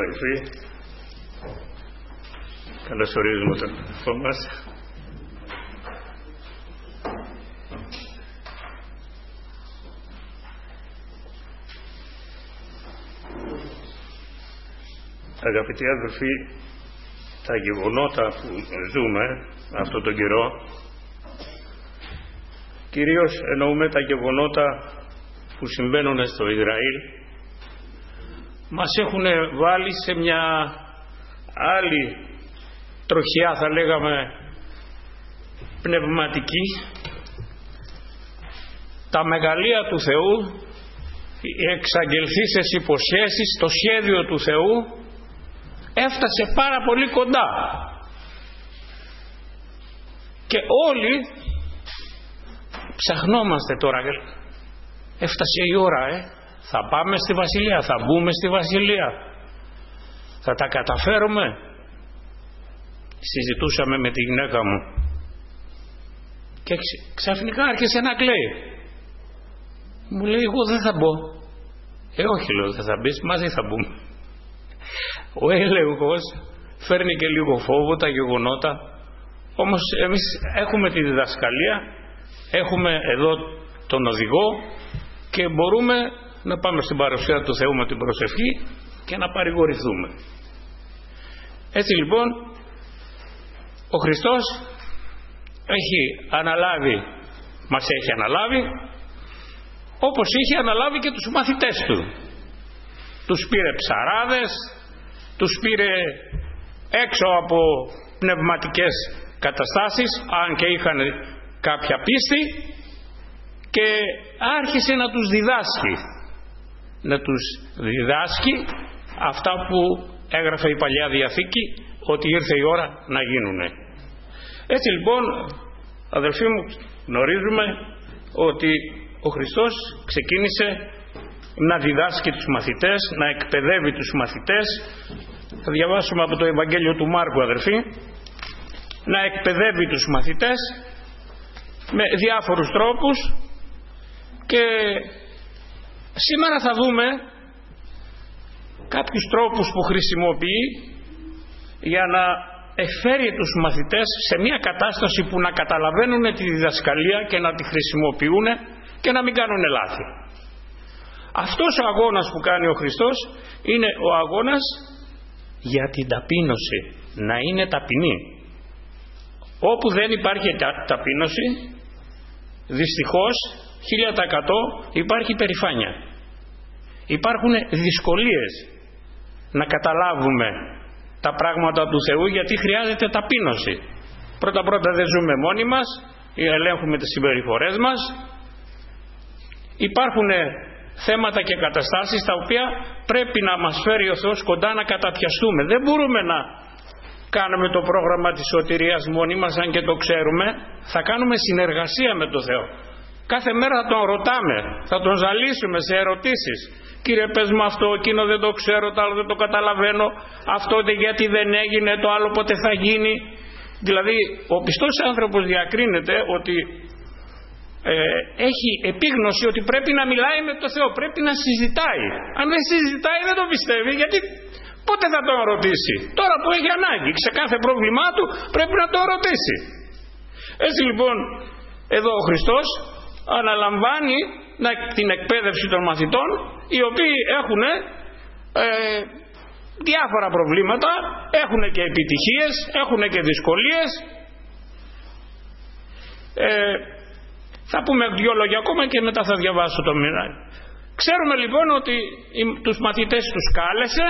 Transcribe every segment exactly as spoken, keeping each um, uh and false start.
αδελφοί, καλωσορίζουμε τον αδελφό μας. Αγαπητοί αδελφοί, τα γεγονότα που ζούμε αυτόν τον καιρό, κυρίως εννοούμε τα γεγονότα που συμβαίνουν στο Ισραήλ, μας έχουν βάλει σε μια άλλη τροχιά, θα λέγαμε πνευματική. Τα μεγαλεία του Θεού, οι εξαγγελθήσεις υποσχέσεις, το σχέδιο του Θεού έφτασε πάρα πολύ κοντά και όλοι ψαχνόμαστε τώρα. Έφτασε η ώρα, ε θα πάμε στη Βασιλεία, θα μπούμε στη Βασιλεία, θα τα καταφέρουμε. Συζητούσαμε με τη γυναίκα μου και ξαφνικά άρχισε να κλαίει. Μου λέει, εγώ δεν θα μπω. Ε όχι, λέω, δεν θα μπεις, μαζί θα μπούμε. Ο έλεγχος φέρνει και λίγο φόβο, τα γεγονότα, όμως εμείς έχουμε τη διδασκαλία, έχουμε εδώ τον οδηγό και μπορούμε να πάμε στην παρουσία του Θεού με την προσευχή και να παρηγορηθούμε. Έτσι λοιπόν ο Χριστός έχει αναλάβει, μας έχει αναλάβει, όπως είχε αναλάβει και τους μαθητές του. Τους πήρε ψαράδες, τους πήρε έξω από πνευματικές καταστάσεις, αν και είχαν κάποια πίστη, και άρχισε να τους διδάσκει. Να τους διδάσκει αυτά που έγραφε η Παλιά Διαθήκη, ότι ήρθε η ώρα να γίνουνε. Έτσι λοιπόν, αδελφοί μου, γνωρίζουμε ότι ο Χριστός ξεκίνησε να διδάσκει τους μαθητές, να εκπαιδεύει τους μαθητές. Θα διαβάσουμε από το Ευαγγέλιο του Μάρκου, αδελφοί. Να εκπαιδεύει τους μαθητές με διάφορους τρόπους, και σήμερα θα δούμε κάποιους τρόπους που χρησιμοποιεί για να εφέρει τους μαθητές σε μια κατάσταση που να καταλαβαίνουν τη διδασκαλία και να τη χρησιμοποιούν και να μην κάνουν λάθη. Αυτός ο αγώνας που κάνει ο Χριστός είναι ο αγώνας για την ταπείνωση, να είναι ταπεινή. Όπου δεν υπάρχει ταπείνωση, δυστυχώς χίλια τοις εκατό υπάρχει περηφάνεια. Υπάρχουν δυσκολίες να καταλάβουμε τα πράγματα του Θεού, γιατί χρειάζεται ταπείνωση. Πρώτα πρώτα δεν ζούμε μόνοι μας, ελέγχουμε τις συμπεριφορές μας. Υπάρχουν θέματα και καταστάσεις τα οποία πρέπει να μας φέρει ο Θεός κοντά, να καταπιαστούμε. Δεν μπορούμε να κάνουμε το πρόγραμμα της σωτηρίας μόνοι μας, αν και το ξέρουμε. Θα κάνουμε συνεργασία με τον Θεό. Κάθε μέρα θα τον ρωτάμε, θα τον ζαλίσουμε σε ερωτήσεις. Κύριε, πες μου αυτό, εκείνο δεν το ξέρω, το άλλο δεν το καταλαβαίνω, αυτό γιατί δεν έγινε, το άλλο πότε θα γίνει. Δηλαδή ο πιστός άνθρωπος διακρίνεται ότι ε, έχει επίγνωση ότι πρέπει να μιλάει με τον Θεό, πρέπει να συζητάει. Αν δεν συζητάει δεν το πιστεύει, γιατί πότε θα τον ρωτήσει? Τώρα που έχει ανάγκη, σε κάθε πρόβλημά του πρέπει να τον ρωτήσει. Έτσι λοιπόν εδώ ο Χριστός αναλαμβάνει την εκπαίδευση των μαθητών, οι οποίοι έχουν ε, διάφορα προβλήματα, έχουν και επιτυχίες, έχουν και δυσκολίες. Ε, θα πούμε δυο λόγια ακόμα και μετά θα διαβάσω το μήνα. Ξέρουμε λοιπόν ότι οι, τους μαθητές τους κάλεσε,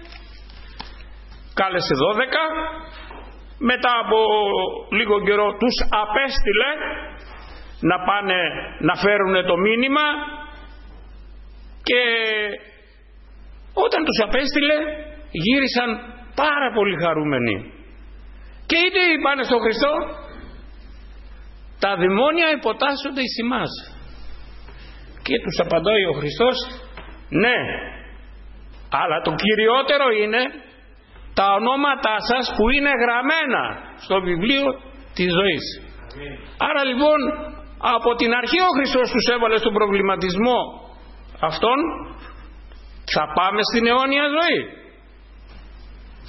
κάλεσε δώδεκα, μετά από λίγο καιρό τους απέστειλε να πάνε να φέρουν το μήνυμα, και όταν τους απέστειλε γύρισαν πάρα πολύ χαρούμενοι. Και είτε είπανε στον Χριστό, τα δαιμόνια υποτάσσονται εις ημάς. Και τους απαντάει ο Χριστός, ναι, αλλά το κυριότερο είναι τα ονόματά σας που είναι γραμμένα στο βιβλίο της ζωής. Άρα λοιπόν από την αρχή ο Χριστός τους έβαλε στον προβληματισμό αυτόν, θα πάμε στην αιώνια ζωή,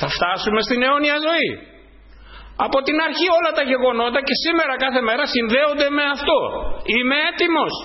Θα φτάσουμε στην αιώνια ζωή. Από την αρχή όλα τα γεγονότα και σήμερα κάθε μέρα συνδέονται με αυτό. Είμαι έτοιμος.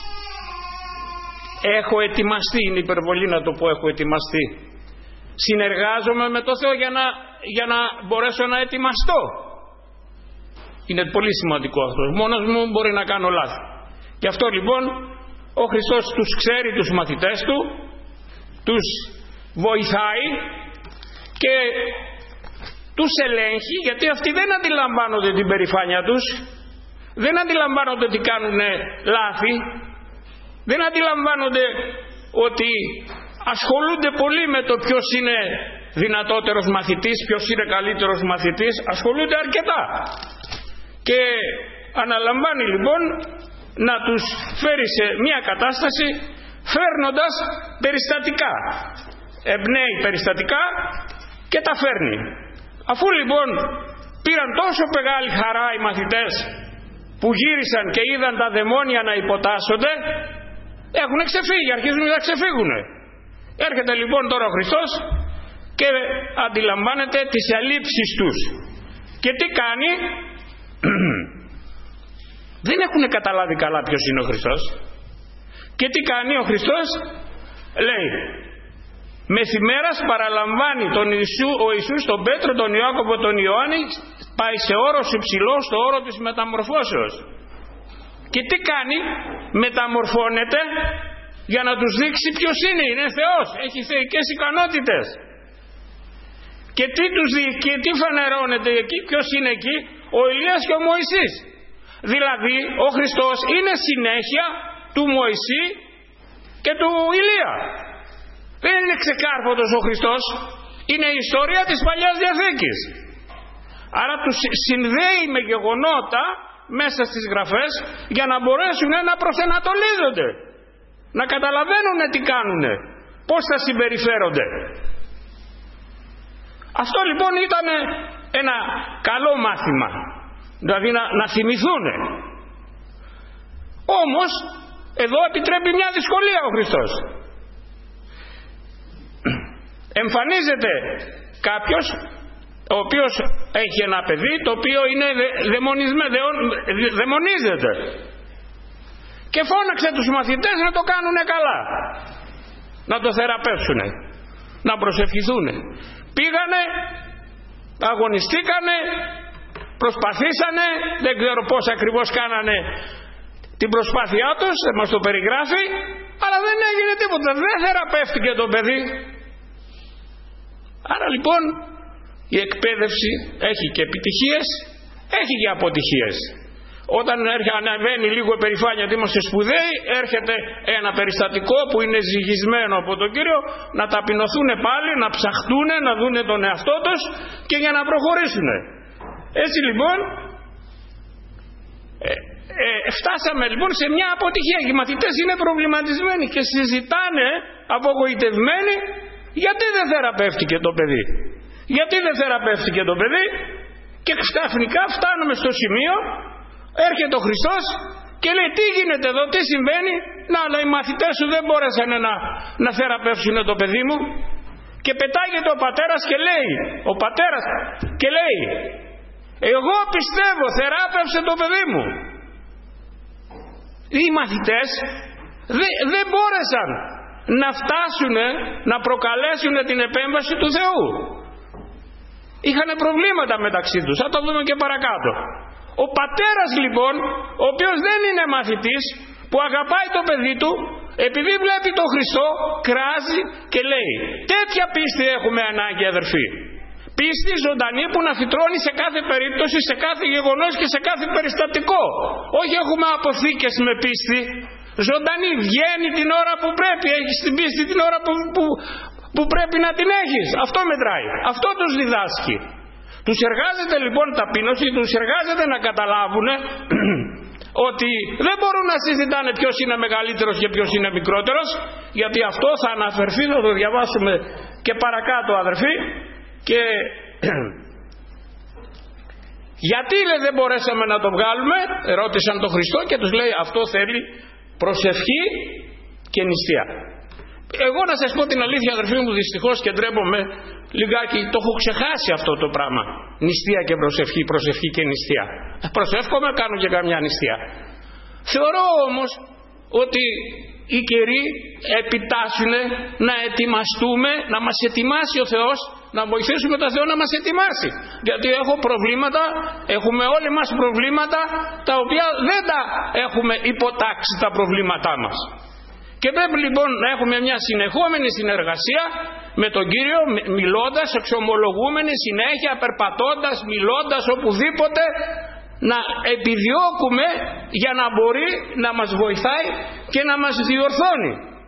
Έχω ετοιμαστεί, είναι υπερβολή να το πω έχω ετοιμαστεί. Συνεργάζομαι με το Θεό για να, για να μπορέσω να ετοιμαστώ. Είναι πολύ σημαντικό αυτό. Μόνος μου μπορεί να κάνω λάθη. Γι' αυτό λοιπόν ο Χριστός τους ξέρει τους μαθητές του, τους βοηθάει και τους ελέγχει, γιατί αυτοί δεν αντιλαμβάνονται την περηφάνεια τους, δεν αντιλαμβάνονται ότι κάνουν λάθη, δεν αντιλαμβάνονται ότι ασχολούνται πολύ με το ποιος είναι δυνατότερος μαθητής, ποιος είναι καλύτερος μαθητής, ασχολούνται αρκετά. Και αναλαμβάνει λοιπόν να τους φέρει σε μια κατάσταση φέρνοντας περιστατικά. Εμπνέει περιστατικά και τα φέρνει. Αφού λοιπόν πήραν τόσο μεγάλη χαρά οι μαθητές που γύρισαν και είδαν τα δαιμόνια να υποτάσσονται, έχουν ξεφύγει, αρχίζουν να ξεφύγουν. Έρχεται λοιπόν τώρα ο Χριστός και αντιλαμβάνεται τις ελλείψεις τους. Και τι κάνει? Δεν έχουν καταλάβει καλά ποιος είναι ο Χριστός. Και τι κάνει ο Χριστός? Λέει, μεθημέρας παραλαμβάνει τον Ιησού, ο Ιησούς τον Πέτρο, τον Ιάκωβο, τον Ιωάννη, πάει σε όρος υψηλό, στο όρο της μεταμορφώσεως. Και τι κάνει? Μεταμορφώνεται για να τους δείξει ποιος είναι. Είναι Θεός, έχει θεϊκές ικανότητες. Και τι τους δει, και τι φανερώνεται εκεί? Ποιος είναι εκεί? Ο Ηλίας και ο Μωυσής. Δηλαδή ο Χριστός είναι συνέχεια του Μωυσή και του Ηλία. Δεν είναι ξεκάρφωτος ο Χριστός, είναι η ιστορία της Παλιάς Διαθήκης. Άρα τους συνδέει με γεγονότα μέσα στις γραφές για να μπορέσουν να προσανατολίζονται, να καταλαβαίνουν τι κάνουν, πώς θα συμπεριφέρονται. Αυτό λοιπόν ήταν ένα καλό μάθημα, δηλαδή να, να θυμηθούν. Όμως εδώ επιτρέπει μια δυσκολία ο Χριστός. Εμφανίζεται κάποιος ο οποίος έχει ένα παιδί το οποίο είναι δαιμονίζεται και φώναξε τους μαθητές να το κάνουν καλά, να το θεραπεύσουν, να προσευχηθούν. Πήγανε, αγωνιστήκανε, προσπαθήσανε, δεν ξέρω πώς ακριβώς κάνανε την προσπάθειά τους, δεν μας το περιγράφει, αλλά δεν έγινε τίποτα, δεν θεραπεύτηκε το παιδί. Άρα λοιπόν η εκπαίδευση έχει και επιτυχίες, έχει και αποτυχίες. Όταν ανεβαίνει λίγο η περηφάνεια ότι είμαστε σπουδαίοι, έρχεται ένα περιστατικό που είναι ζυγισμένο από τον Κύριο να ταπεινωθούν πάλι, να ψαχτούν, να δούνε τον εαυτό τους και για να προχωρήσουν. Έτσι λοιπόν ε, ε, φτάσαμε λοιπόν σε μια αποτυχία. Οι μαθητές είναι προβληματισμένοι και συζητάνε απογοητευμένοι γιατί δεν θεραπεύτηκε το παιδί. Γιατί δεν θεραπεύτηκε το παιδί? Και ξαφνικά φτάνουμε στο σημείο, έρχεται ο Χριστός και λέει τι γίνεται εδώ, τι συμβαίνει? Να, αλλά οι μαθητές σου δεν μπόρεσαν να, να θεραπεύσουν το παιδί μου. Και πετάγεται ο πατέρας και λέει, ο πατέρας και λέει, εγώ πιστεύω, θεράπευσε το παιδί μου. Οι μαθητές δεν, δεν μπόρεσαν να φτάσουν να προκαλέσουν την επέμβαση του Θεού. Είχαν προβλήματα μεταξύ τους, θα το δούμε και παρακάτω. Ο πατέρας λοιπόν, ο οποίος δεν είναι μαθητής, που αγαπάει το παιδί του, επειδή βλέπει τον Χριστό, κράζει και λέει, τέτοια πίστη έχουμε ανάγκη αδερφοί. Πίστη ζωντανή που να φυτρώνει σε κάθε περίπτωση, σε κάθε γεγονός και σε κάθε περιστατικό. Όχι έχουμε αποθήκες με πίστη. Ζωντανή, βγαίνει την ώρα που πρέπει, έχεις την πίστη την ώρα που, που, που πρέπει να την έχεις. Αυτό μετράει, αυτό τους διδάσκει. Τους εργάζεται λοιπόν ταπείνωση, τους εργάζεται να καταλάβουν ότι δεν μπορούν να συζητάνε ποιος είναι μεγαλύτερος και ποιος είναι μικρότερος, γιατί αυτό θα αναφερθεί, θα το διαβάσουμε και παρακάτω αδερφοί. Και γιατί λέει, δεν μπορέσαμε να το βγάλουμε? Ρώτησαν τον Χριστό και τους λέει αυτό θέλει προσευχή και νηστεία. Εγώ να σας πω την αλήθεια, αδερφοί μου, δυστυχώς και ντρέπομαι λιγάκι, το έχω ξεχάσει αυτό το πράγμα. Νηστεία και προσευχή, προσευχή και νηστεία. Προσεύχομαι, κάνω και καμιά νηστεία. Θεωρώ όμως ότι οι καιροί επιτάσσουν να ετοιμαστούμε, να μας ετοιμάσει ο Θεός, να βοηθήσουμε τον Θεό να μας ετοιμάσει. Γιατί έχω προβλήματα, έχουμε όλοι μας προβλήματα, τα οποία δεν τα έχουμε υποτάξει τα προβλήματά μας. Και πρέπει λοιπόν να έχουμε μια συνεχόμενη συνεργασία με τον Κύριο, μιλώντας, εξομολογούμενοι συνέχεια, περπατώντας, μιλώντας οπουδήποτε, να επιδιώκουμε για να μπορεί να μας βοηθάει και να μας διορθώνει.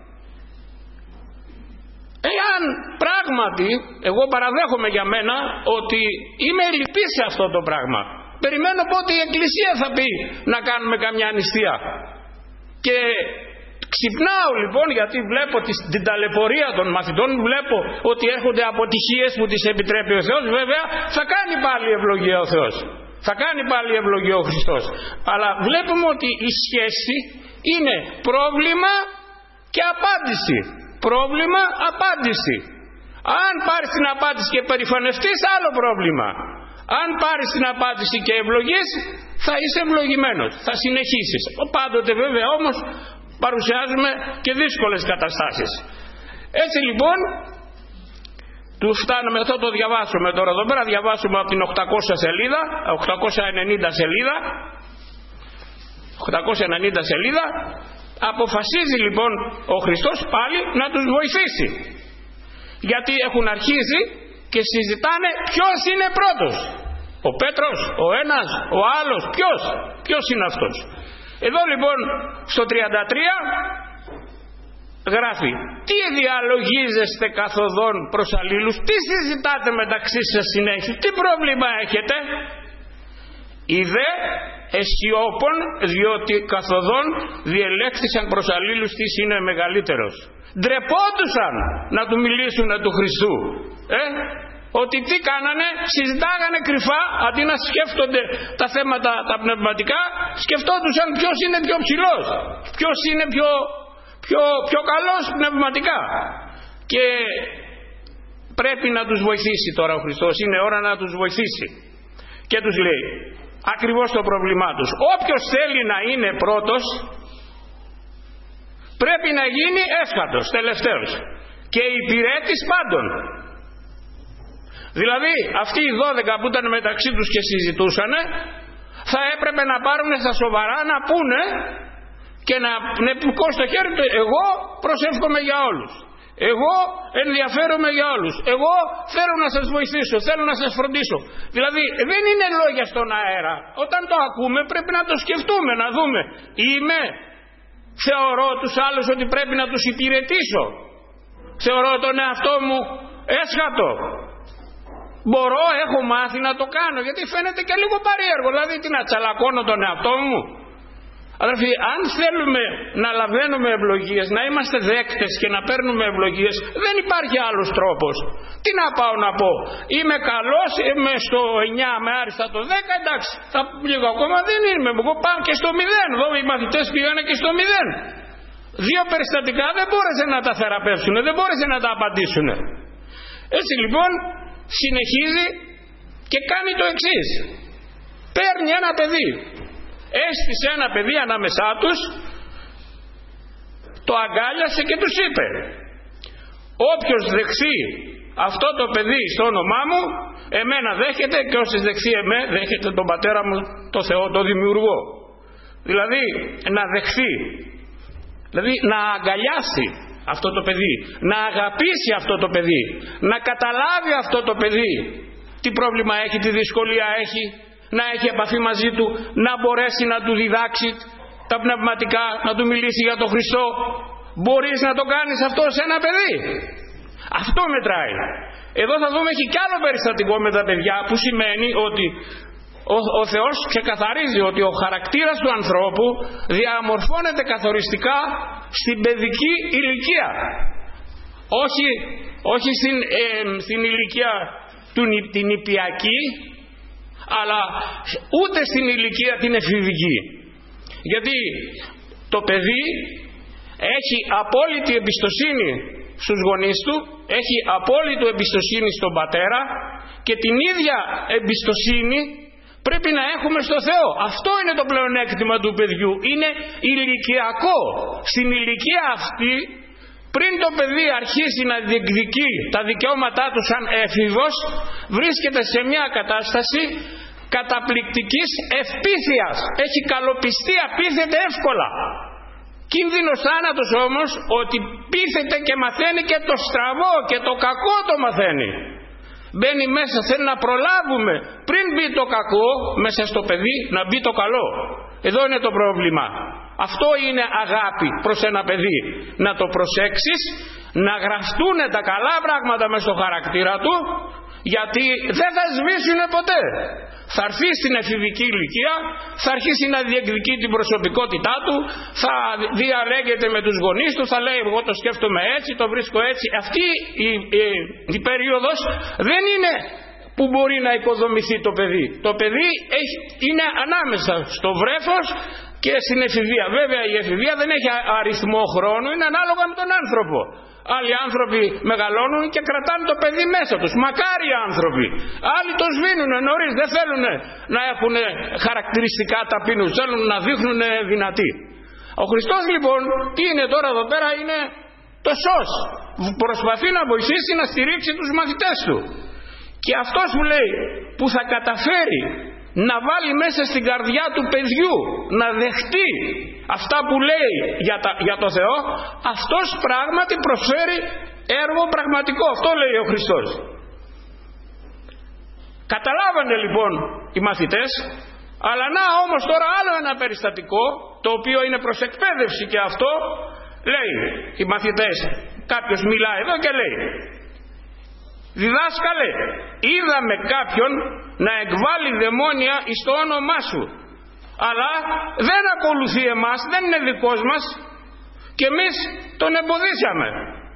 Εάν πράγματι, εγώ παραδέχομαι για μένα ότι είμαι λυπής σε αυτό το πράγμα, περιμένω πότε η Εκκλησία θα πει να κάνουμε καμιά νηστεία. Και ξυπνάω λοιπόν, γιατί βλέπω την ταλαιπωρία των μαθητών, βλέπω ότι έρχονται αποτυχίες που τις επιτρέπει ο Θεός. Βέβαια θα κάνει πάλι ευλογία ο Θεός, θα κάνει πάλι ευλογία ο Χριστός, αλλά βλέπουμε ότι η σχέση είναι πρόβλημα και απάντηση, πρόβλημα, απάντηση. Αν πάρεις την απάντηση και περηφανευτείς, άλλο πρόβλημα. Αν πάρεις την απάντηση και ευλογείς, θα είσαι ευλογημένος, θα συνεχίσεις. Πάντοτε βέβαια όμως παρουσιάζουμε και δύσκολες καταστάσεις. Έτσι λοιπόν του φτάνουμε, αυτό το διαβάσουμε τώρα εδώ πέρα, διαβάσουμε από την οκτακόσια σελίδα, οκτακόσια ενενήντα σελίδα, οκτακόσια ενενήντα σελίδα. Αποφασίζει λοιπόν ο Χριστός πάλι να τους βοηθήσει, γιατί έχουν αρχίσει και συζητάνε ποιος είναι πρώτος, ο Πέτρος, ο ένας, ο άλλος, ποιος, ποιος είναι αυτός. Εδώ λοιπόν στο τριάντα τρία γράφει: τι διαλογίζεστε καθοδόν προς αλλήλους, τι συζητάτε μεταξύ σας συνέχεια, τι πρόβλημα έχετε? Οι δε αισιόπων, διότι καθοδόν διελέχθησαν προς αλλήλους τι είναι μεγαλύτερος. Ντρεπόντουσαν να του μιλήσουν του Χριστού. Ε? Ότι τι κάνανε, συζητάγανε κρυφά, αντί να σκέφτονται τα θέματα τα πνευματικά, σκεφτόντουσαν ποιος είναι πιο ψηλός, ποιος είναι πιο, πιο, πιο καλός πνευματικά. Και πρέπει να τους βοηθήσει τώρα ο Χριστός, είναι ώρα να τους βοηθήσει. Και τους λέει ακριβώς το πρόβλημά τους: όποιος θέλει να είναι πρώτος πρέπει να γίνει έσχατος, τελευταίος, και υπηρέτης πάντων. Δηλαδή αυτοί οι δώδεκα που ήταν μεταξύ τους και συζητούσαν, θα έπρεπε να πάρουν στα σοβαρά, να πούνε και να πνευκώ στο χέρι του: εγώ προσεύχομαι για όλους, εγώ ενδιαφέρομαι για όλους, εγώ θέλω να σας βοηθήσω, θέλω να σας φροντίσω. Δηλαδή δεν είναι λόγια στον αέρα. Όταν το ακούμε πρέπει να το σκεφτούμε, να δούμε: είμαι, θεωρώ τους άλλους ότι πρέπει να τους υπηρετήσω, θεωρώ τον εαυτό μου έσχατο, μπορώ, έχω μάθει να το κάνω? Γιατί φαίνεται και λίγο παρήεργο, δηλαδή τι, να τσαλακώνω τον εαυτό μου? Αδερφοί, αν θέλουμε να λαβαίνουμε ευλογίες, να είμαστε δέκτες και να παίρνουμε ευλογίες, δεν υπάρχει άλλος τρόπος. Τι να πάω να πω? Είμαι καλός, είμαι στο εννιά με άριστα το δέκα, εντάξει, θα λίγο ακόμα δεν είμαι, εγώ πάω και στο μηδέν. Εδώ οι μαθητές πήγανε και στο μηδέν. Δύο περιστατικά δεν μπόρεσε να τα θεραπεύσουν, δεν μπόρεσε να τα απαντήσουν. Έτσι λοιπόν συνεχίζει και κάνει το εξής: παίρνει ένα παιδί, έστησε ένα παιδί ανάμεσά τους, το αγκάλιασε και τους είπε: όποιος δεχθεί αυτό το παιδί στο όνομά μου, εμένα δέχεται, και όσοι δεχθεί εμέ, δέχεται τον πατέρα μου, το Θεό, το δημιουργό. Δηλαδή να δεχθεί, δηλαδή να αγκαλιάσει αυτό το παιδί, να αγαπήσει αυτό το παιδί, να καταλάβει αυτό το παιδί τι πρόβλημα έχει, τι δυσκολία έχει, να έχει επαφή μαζί του, να μπορέσει να του διδάξει τα πνευματικά, να του μιλήσει για τον Χριστό. Μπορείς να το κάνεις αυτό σε ένα παιδί? Αυτό μετράει. Εδώ θα δούμε, έχει κι άλλο περιστατικό με τα παιδιά, που σημαίνει ότι ο, ο Θεός ξεκαθαρίζει ότι ο χαρακτήρας του ανθρώπου διαμορφώνεται καθοριστικά στην παιδική ηλικία, όχι, όχι στην, ε, στην ηλικία του, την νηπιακή, αλλά ούτε στην ηλικία την εφηβική. Γιατί το παιδί έχει απόλυτη εμπιστοσύνη στους γονείς του, έχει απόλυτο εμπιστοσύνη στον πατέρα και την ίδια εμπιστοσύνη πρέπει να έχουμε στο Θεό. Αυτό είναι το πλεονέκτημα του παιδιού. Είναι ηλικιακό. Στην ηλικία αυτή, πριν το παιδί αρχίσει να διεκδικεί τα δικαιώματά του σαν έφηβος, βρίσκεται σε μια κατάσταση καταπληκτικής ευπίθειας. Έχει καλοπιστεί, απίθεται εύκολα. Κίνδυνος θάνατος όμως ότι πείθεται και μαθαίνει και το στραβό και το κακό το μαθαίνει. Μπαίνει μέσα, θέλει να προλάβουμε πριν μπει το κακό μέσα στο παιδί να μπει το καλό. Εδώ είναι το πρόβλημα. Αυτό είναι αγάπη προς ένα παιδί. Να το προσέξεις, να γραφτούν τα καλά πράγματα μέσα στο χαρακτήρα του, γιατί δεν θα σβήσουν ποτέ. Θα έρθει στην εφηβική ηλικία, θα αρχίσει να διεκδικεί την προσωπικότητά του, θα διαλέγεται με τους γονείς του, θα λέει εγώ το σκέφτομαι έτσι, το βρίσκω έτσι. Αυτή η, η, η περίοδος δεν είναι που μπορεί να οικοδομηθεί το παιδί. Το παιδί έχει, είναι ανάμεσα στο βρέφος και στην εφηβεία. Βέβαια η εφηβεία δεν έχει αριθμό χρόνου, είναι ανάλογα με τον άνθρωπο. Άλλοι άνθρωποι μεγαλώνουν και κρατάνε το παιδί μέσα τους. Μακάρι οι άνθρωποι. Άλλοι το σβήνουν νωρίς, δεν θέλουν να έχουν χαρακτηριστικά ταπεινούς, θέλουν να δείχνουν δυνατοί. Ο Χριστός λοιπόν τι είναι τώρα εδώ πέρα, είναι το σως. Προσπαθεί να βοηθήσει να στηρίξει τους μαθητές του. Και αυτός που λέει που θα καταφέρει να βάλει μέσα στην καρδιά του παιδιού να δεχτεί αυτά που λέει για, τα, για το Θεό, αυτός πράγματι προσφέρει έργο πραγματικό. Αυτό λέει ο Χριστός. Καταλάβανε λοιπόν οι μαθητές, αλλά να όμως τώρα άλλο ένα περιστατικό, το οποίο είναι προς εκπαίδευση και αυτό, λέει οι μαθητές, κάποιος μιλάει εδώ και λέει: διδάσκαλε, είδαμε κάποιον να εκβάλει δαιμόνια εις το όνομά σου, αλλά δεν ακολουθεί εμάς, δεν είναι δικός μας και εμείς τον εμποδίσαμε.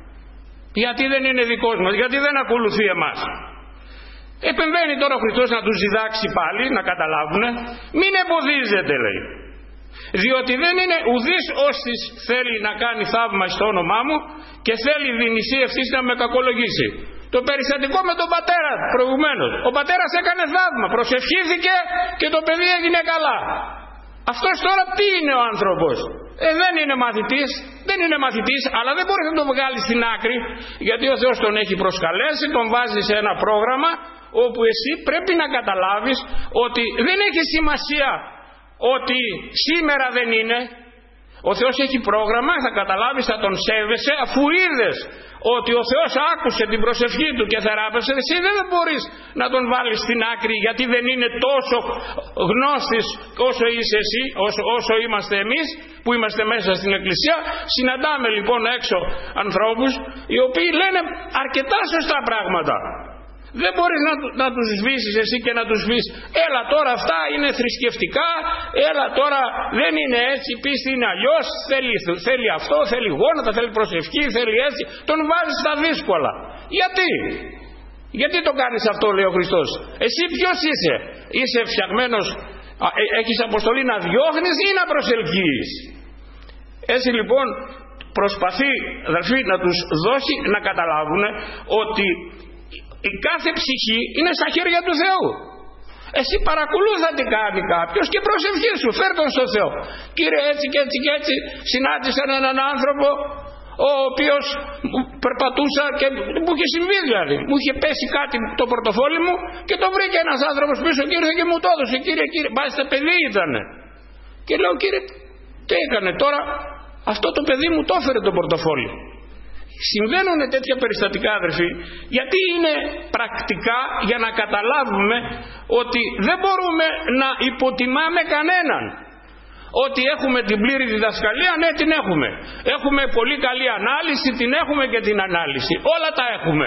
Γιατί δεν είναι δικός μας, γιατί δεν ακολουθεί εμάς. Επεμβαίνει τώρα ο Χριστός να τους διδάξει πάλι, να καταλάβουν. Μην εμποδίζετε, λέει, διότι δεν είναι ουδής όσης θέλει να κάνει θαύμα στο όνομά μου και θέλει δυνησή ευθύς να με κακολογήσει. Το περιστατικό με τον πατέρα προηγουμένως. Ο πατέρας έκανε θαύμα, προσευχήθηκε και το παιδί έγινε καλά. Αυτός τώρα τι είναι ο άνθρωπος? Ε, δεν είναι μαθητής, δεν είναι μαθητής, αλλά δεν μπορεί να τον βγάλει στην άκρη, γιατί ο Θεός τον έχει προσκαλέσει, τον βάζει σε ένα πρόγραμμα όπου εσύ πρέπει να καταλάβεις ότι δεν έχει σημασία ότι σήμερα δεν είναι. Ο Θεός έχει πρόγραμμα, θα καταλάβεις, θα τον σέβεσαι αφού είδες ότι ο Θεός άκουσε την προσευχή του και θεράπευσε. Εσύ δεν μπορείς να τον βάλεις στην άκρη, γιατί δεν είναι τόσο γνώστης όσο είσαι εσύ, όσο, όσο είμαστε εμείς που είμαστε μέσα στην Εκκλησία. Συναντάμε λοιπόν έξω ανθρώπους οι οποίοι λένε αρκετά σωστά πράγματα. Δεν μπορείς να, να τους σβήσεις εσύ και να τους πεις έλα τώρα αυτά είναι θρησκευτικά, έλα τώρα δεν είναι έτσι, η πίστη είναι αλλιώς, θέλει, θέλει αυτό, θέλει γόνατα, θέλει προσευχή, θέλει έτσι. Τον βάζεις στα δύσκολα. Γιατί? Γιατί το κάνεις αυτό, λέει ο Χριστός? Εσύ ποιος είσαι? Είσαι φτιαγμένος, έχεις αποστολή να διώχνεις ή να προσελκύεις? Έτσι λοιπόν προσπαθεί, αδελφοί, να τους δώσει να καταλάβουν ότι η κάθε ψυχή είναι στα χέρια του Θεού. Εσύ παρακολούθα τι κάνει κάποιος και προσευχή σου, φέρ' τον στο Θεό. Κύριε, έτσι και έτσι και έτσι συνάντησα έναν άνθρωπο ο οποίος περπατούσα και μου είχε συμβεί, δηλαδή μου είχε πέσει κάτι το πορτοφόλι μου και το βρήκε ένας άνθρωπος πίσω και ήρθε και μου το έδωσε. Κύριε, κύριε, μάλιστα παιδί ήτανε. Και λέω, κύριε, τι έκανε τώρα? Αυτό το παιδί μου το έφερε το πορτοφόλι. Συμβαίνουν τέτοια περιστατικά, αδερφοί, γιατί είναι πρακτικά για να καταλάβουμε ότι δεν μπορούμε να υποτιμάμε κανέναν. Ότι έχουμε την πλήρη διδασκαλία, ναι, την έχουμε. Έχουμε πολύ καλή ανάλυση, την έχουμε και την ανάλυση. Όλα τα έχουμε.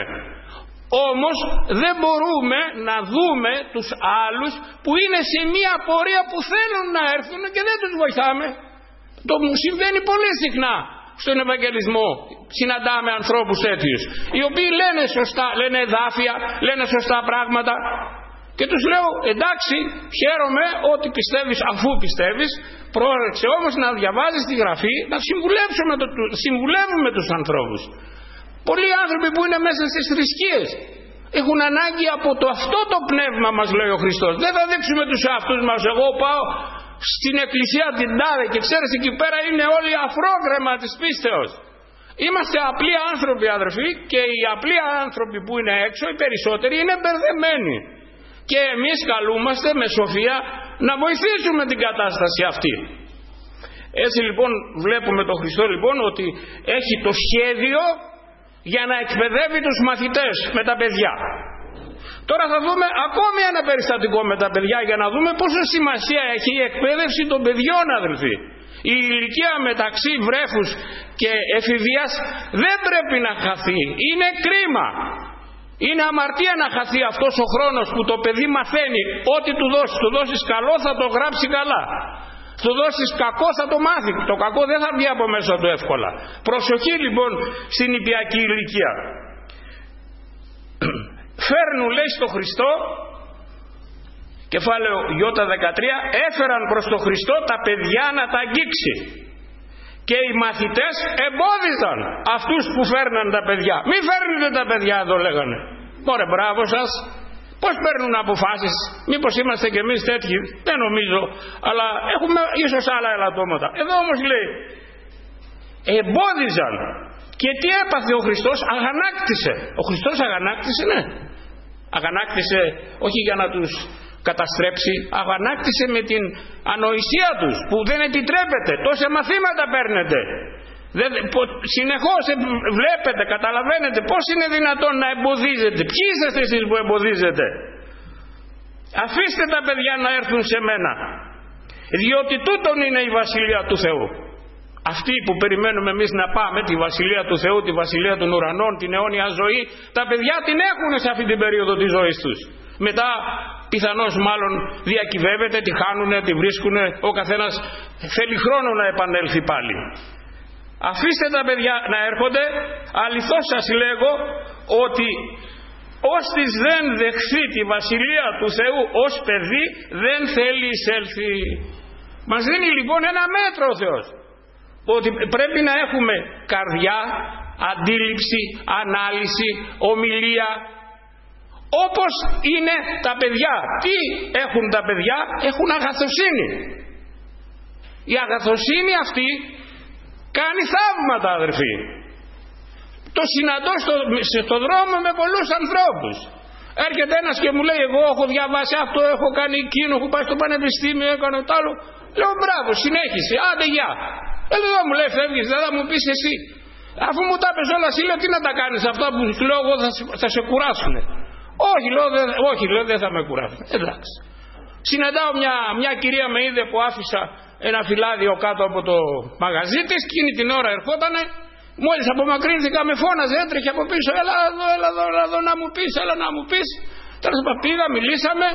Όμως δεν μπορούμε να δούμε τους άλλους που είναι σε μια πορεία που θέλουν να έρθουν και δεν τους βοηθάμε. Το μου συμβαίνει πολύ συχνά. Στον Ευαγγελισμό συναντάμε ανθρώπους τέτοιους, οι οποίοι λένε σωστά, λένε εδάφια, λένε σωστά πράγματα και τους λέω εντάξει, χαίρομαι ότι πιστεύεις, αφού πιστεύεις, πρόκειται όμως να διαβάζεις τη Γραφή, να συμβουλεύσουμε, το, συμβουλεύουμε τους ανθρώπους. Πολλοί άνθρωποι που είναι μέσα στις θρησκείες έχουν ανάγκη από το αυτό το πνεύμα, μας λέει ο Χριστός. Δεν θα δείξουμε τους εαυτούς μας, εγώ πάω στην εκκλησία την τάδε και ξέρεις εκεί πέρα είναι όλοι αφρόγραμμα της πίστεως. Είμαστε απλοί άνθρωποι, αδερφοί, και οι απλοί άνθρωποι που είναι έξω, οι περισσότεροι είναι μπερδεμένοι. Και εμείς καλούμαστε με σοφία να βοηθήσουμε την κατάσταση αυτή. Έτσι λοιπόν βλέπουμε τον Χριστό λοιπόν ότι έχει το σχέδιο για να εκπαιδεύει τους μαθητές με τα παιδιά. Τώρα θα δούμε ακόμη ένα περιστατικό με τα παιδιά για να δούμε πόσο σημασία έχει η εκπαίδευση των παιδιών, αδελφοί. Η ηλικία μεταξύ βρέφους και εφηβείας δεν πρέπει να χαθεί. Είναι κρίμα. Είναι αμαρτία να χαθεί αυτός ο χρόνος που το παιδί μαθαίνει ό,τι του δώσεις. Του δώσεις καλό θα το γράψει καλά. Του δώσεις κακό θα το μάθει. Το κακό δεν θα βγει από μέσα του εύκολα. Προσοχή λοιπόν στην νηπιακή ηλικία. Φέρνουν, λέει, στο Χριστό, κεφάλαιο Ι δεκατρία, έφεραν προς τον Χριστό τα παιδιά να τα αγγίξει. Και οι μαθητές εμπόδιζαν αυτούς που φέρναν τα παιδιά. Μη φέρνετε τα παιδιά εδώ, λέγανε. Ωραία, μπράβο σας. Πώς παίρνουν αποφάσεις? Μήπως είμαστε κι εμείς τέτοιοι? Δεν νομίζω, αλλά έχουμε ίσως άλλα ελαττώματα. Εδώ όμως λέει εμπόδιζαν. Και τι έπαθε ο Χριστός? Αγανάκτησε. Ο Χριστός αγανάκτησε, ναι. Αγανάκτησε όχι για να τους καταστρέψει, αγανάκτησε με την ανοησία τους που δεν επιτρέπεται. Τόσα μαθήματα παίρνετε. Δεν, συνεχώς βλέπετε, καταλαβαίνετε πώς είναι δυνατόν να εμποδίζετε. Ποιοι είσαστε εσείς που εμποδίζετε? Αφήστε τα παιδιά να έρθουν σε μένα, διότι τούτον είναι η Βασιλεία του Θεού. Αυτοί που περιμένουμε εμείς να πάμε, τη Βασιλεία του Θεού, τη Βασιλεία των ουρανών, την αιώνια ζωή, τα παιδιά την έχουν σε αυτή την περίοδο της ζωής τους. Μετά πιθανώς μάλλον διακυβεύεται, τη χάνουνε, τη βρίσκουνε, ο καθένας θέλει χρόνο να επανέλθει πάλι. Αφήστε τα παιδιά να έρχονται, αληθώς σας λέγω ότι όστις δεν δεχθεί τη Βασιλεία του Θεού ως παιδί δεν θέλει εισέλθει. Μας δίνει λοιπόν ένα μέτρο ο Θεός, ότι πρέπει να έχουμε καρδιά, αντίληψη, ανάλυση, ομιλία, όπως είναι τα παιδιά. Τι έχουν τα παιδιά? Έχουν αγαθοσύνη. Η αγαθοσύνη αυτή κάνει θαύματα, αδερφοί. Το συναντώ στο, στο δρόμο με πολλούς ανθρώπους. Έρχεται ένας και μου λέει, εγώ έχω διαβάσει αυτό, έχω κάνει εκείνο, έχω πάει στο πανεπιστήμιο, έκανα το άλλο. Λέω μπράβο, συνέχισε, άντε γεια. Εδώ μου λέει, φεύγεις, δεν θα μου πεις εσύ? Αφού μου τα πες όλα, εσύ λέω, τι να τα κάνεις αυτά που σου λέω εγώ, θα, θα σε κουράσουνε. Όχι, λέω, δεν, όχι, λέω, δεν θα με κουράσουν. Εντάξει. Συναντάω μια, μια κυρία, με είδε που άφησα ένα φυλάδιο κάτω από το μαγαζί της, εκείνη την ώρα ερχότανε, μόλις απομακρύνθηκα με φώναζε, έτρεχε από πίσω, έλα εδώ, έλα εδώ, έλα εδώ να μου πεις, έλα να μου πεις. Τέλος πάντων πήγα, μιλήσαμε.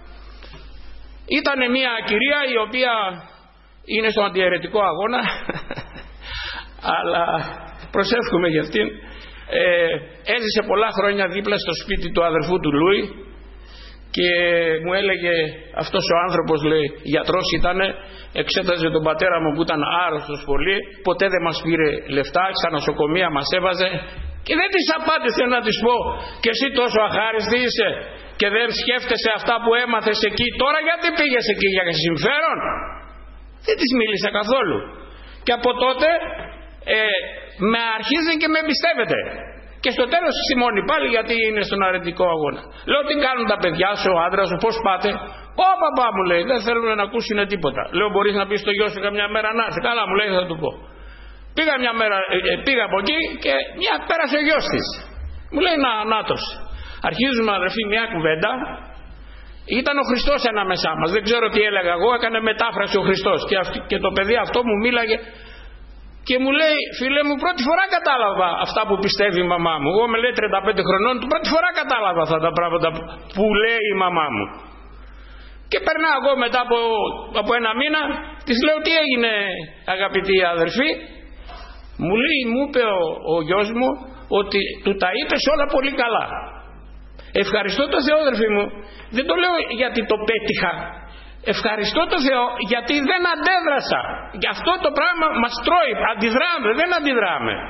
Ήτανε μια κυρία η οποία είναι στο αντιαιρετικό αγώνα αλλά προσεύχομαι για αυτήν. Ε, έζησε πολλά χρόνια δίπλα στο σπίτι του αδερφού του Λούι και μου έλεγε, αυτός ο άνθρωπος, λέει, γιατρός ήτανε, εξέταζε τον πατέρα μου που ήταν άρρωστος πολύ, ποτέ δεν μας πήρε λεφτά, στα νοσοκομεία μας έβαζε και δεν της απάντησε να της πω, και εσύ τόσο αχάριστη είσαι και δεν σκέφτεσαι αυτά που έμαθες εκεί, τώρα γιατί πήγες εκεί, για συμφέρον? Δεν της μίλησα καθόλου. Και από τότε ε, με αρχίζει και με εμπιστεύεται. Και στο τέλος σημώνει πάλι γιατί είναι στον αρετικό αγώνα. Λέω, τι κάνουν τα παιδιά σου, ο άντρας σου, πώς πάτε? Ω παπά, μου λέει, δεν θέλουν να ακούσουν τίποτα. Λέω, μπορείς να πεις στο γιο σου καμιά μέρα να έρθει? Καλά, μου λέει, θα του πω. Πήγα μια μέρα, ε, πήγα από εκεί και μια πέρασε ο γιος της. Μου λέει, να, νάτος. Αρχίζουμε, αδερφοί, μια κουβέντα. Ήταν ο Χριστός ανάμεσά μας. Δεν ξέρω τι έλεγα εγώ, έκανε μετάφραση ο Χριστός. Και, αυτή, και το παιδί αυτό μου μίλαγε και μου λέει, φίλε μου, πρώτη φορά κατάλαβα αυτά που πιστεύει η μαμά μου. Εγώ με λέει τριάντα πέντε χρονών, πρώτη φορά κατάλαβα αυτά τα πράγματα που λέει η μαμά μου. Και περνάω εγώ μετά από, από ένα μήνα, της λέω, τι έγινε αγαπητή αδερφή? Μου λέει, μου είπε ο, ο γιος μου ότι του τα είπες όλα πολύ καλά. Ευχαριστώ τον Θεό, αδερφή μου, δεν το λέω γιατί το πέτυχα, ευχαριστώ τον Θεό γιατί δεν αντέδρασα. Γι' αυτό το πράγμα μας τρώει, αντιδράμε, δεν αντιδράμε.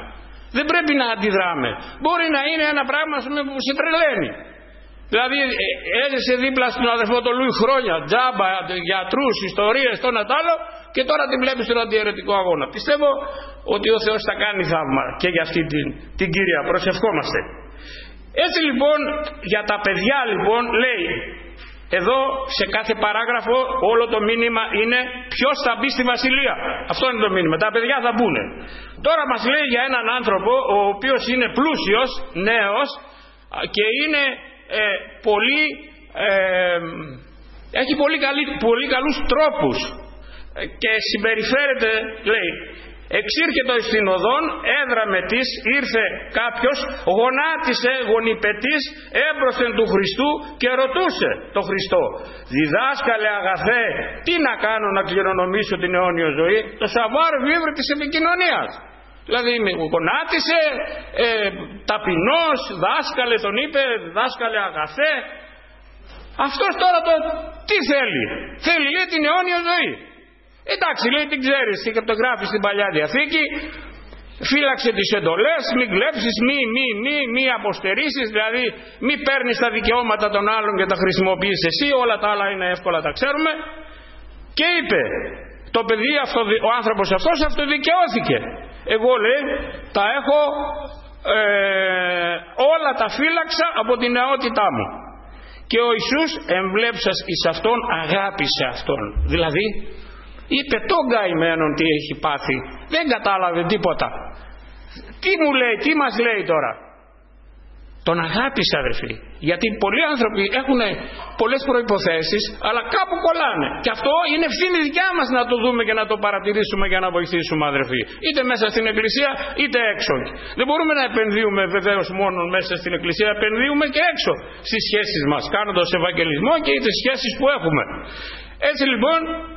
Δεν πρέπει να αντιδράμε. Μπορεί να είναι ένα πράγμα που σε τρελαίνει. Δηλαδή έζησε δίπλα στον αδερφό του Λούι χρόνια, τζάμπα, γιατρούς, ιστορίες, το ένα τ' άλλο, και τώρα την βλέπει στον αντιαιρετικό αγώνα. Πιστεύω ότι ο Θεός θα κάνει θαύμα και για αυτή την, την κυρία. Προσευχόμαστε. Έτσι λοιπόν για τα παιδιά λοιπόν λέει εδώ σε κάθε παράγραφο όλο το μήνυμα είναι ποιος θα μπει στη βασιλεία. Αυτό είναι το μήνυμα. Τα παιδιά θα μπουν. Τώρα μας λέει για έναν άνθρωπο ο οποίος είναι πλούσιος, νέος και είναι ε, πολύ ε, έχει πολύ, καλή, πολύ καλούς τρόπους και συμπεριφέρεται, λέει, εξήρκετο εις την οδόν, έδραμε της, ήρθε κάποιος, γονάτισε γονιπετής έμπροσθεν του Χριστού και ρωτούσε το Χριστό, διδάσκαλε αγαθέ, τι να κάνω να κληρονομήσω την αιώνιο ζωή? Το savoir vivre της επικοινωνίας. Δηλαδή γονάτισε, ε, ταπεινός, δάσκαλε τον είπε, δάσκαλε αγαθέ. Αυτός τώρα το τι θέλει? Θέλει, λέει, την αιώνιο ζωή. Εντάξει, λέει, την ξέρεις, και το γράφει στην Παλιά Διαθήκη, φύλαξε τις εντολές, μην κλέψεις, μη, μη, μη, μη αποστερήσεις, δηλαδή μη παίρνεις τα δικαιώματα των άλλων και τα χρησιμοποιείς εσύ, όλα τα άλλα είναι εύκολα, τα ξέρουμε. Και είπε, το παιδί, αυτό, ο άνθρωπος αυτός αυτοδικαιώθηκε. Εγώ, λέει, τα έχω, ε, όλα τα φύλαξα από την νεότητά μου. Και ο Ιησούς εμβλέψας εις αυτόν αγάπησε αυτόν. Δηλαδή είπε τον καημένον τι έχει πάθει. Δεν κατάλαβε τίποτα. Τι μου λέει, τι μας λέει τώρα? Τον αγάπησε, αδερφοί. Γιατί πολλοί άνθρωποι έχουν πολλές προϋποθέσεις, αλλά κάπου κολλάνε. Και αυτό είναι ευθύνη δικιά μας να το δούμε και να το παρατηρήσουμε για να βοηθήσουμε, αδερφοί. Είτε μέσα στην Εκκλησία είτε έξω. Δεν μπορούμε να επενδύουμε βεβαίως μόνο μέσα στην Εκκλησία, επενδύουμε και έξω στις σχέσεις μας, κάνοντας ευαγγελισμό και τις σχέσεις που έχουμε. Έτσι λοιπόν,